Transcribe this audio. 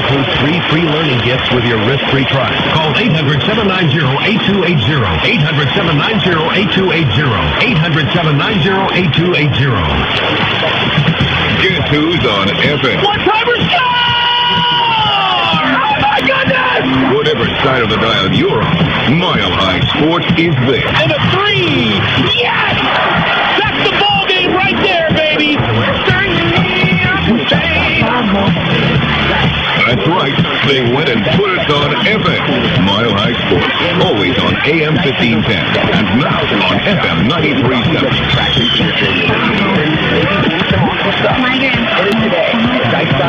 includes 3 free learning kits with your risk-free trial. Call 800-790-8280. 800-790-8280. 800-790-8280. Guess who's on FM? One-timer score! Oh, my goodness! Whatever side of the dial you're on, Mile High Sports is there. And a 3! Yes! That's the ball game right there, baby! That's right. They went and put us on FM. Mile High Sports. Always on AM 1510. And now on FM 93.7.